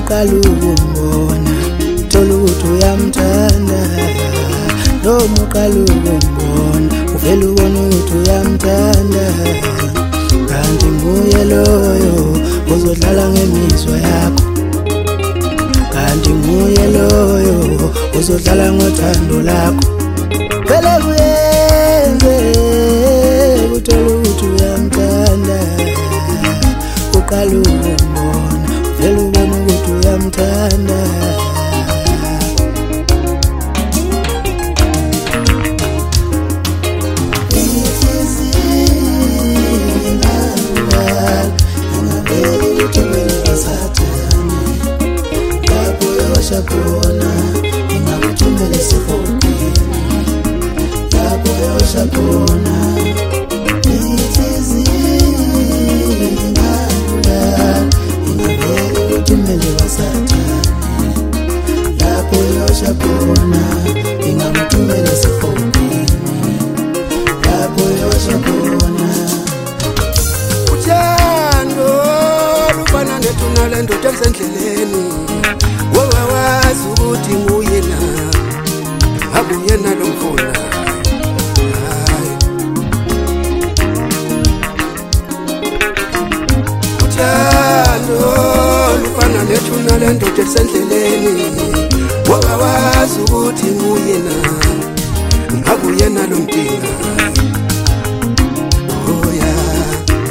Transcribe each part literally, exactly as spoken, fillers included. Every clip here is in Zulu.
uqala ukumbona uthola ukuthi uyamthanda. Noma uqala ukumbona uvela ubona ukuthi uyamthanda, kanti nguye loyo uzodlala ngemizwa yakho, kanti nguye loyo uzodlala ngothando lakho. Vele kuyenze uthola ukuthi uyamthanda, uqala ukumbona uvela ubona ukuthi uyamthanda. Shakona ingakuthumela sifokini, lapho yoshakona ithizina ingavele uthumele wasathane, lapho yoshakona ingakuthumela sifokini, lapho yoshakona. Uthando lufana nethuna lendoda elisendleleni, wawazi ukuthi nguyena akuyena lomfuna. Uthando lufana nethuna lendoda elisendleleni, wawazi ukuthi nguyena akuyena lomdinga. Oh yeah.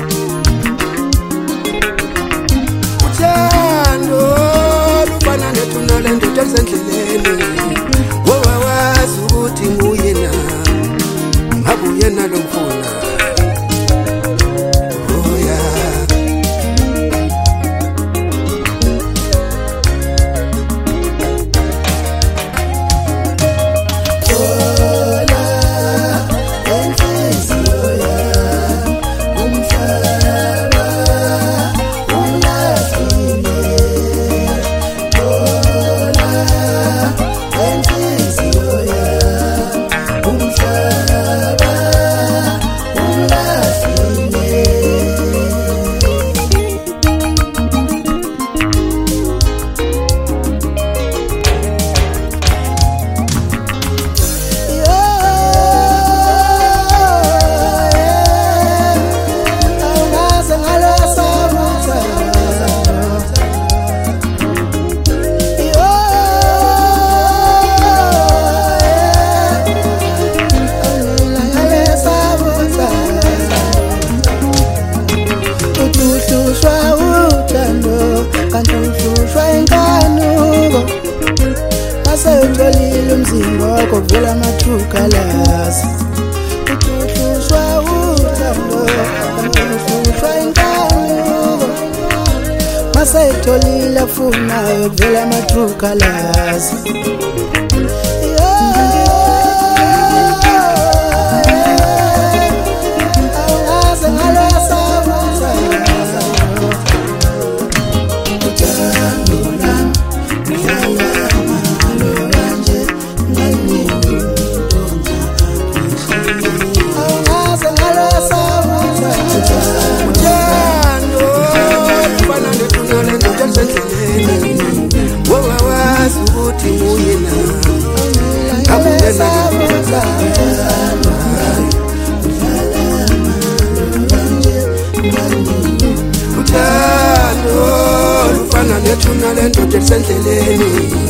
Uthando lufana nethuna lendoda elisendleleni, wawazi ukuthi nguyena akuyena lomfuna. Oh yeah. Thola enhliziyo yami umhlaba ulahlile, thola enhliziyo yami umhlaba ulahlile. Uhlushwa uthando kanti uhlushwa inkanuko, mase utholile umzimba wakho kuvela amathukalazi. Uhlushwa uthando kanti uhlushwa inkanuko, mase utholile afunayo kuvela amathukalazi. Wawazi ukuthi nguyena akuyena lomfuna. Uthando lufana nethuna lendoda elisendleleni,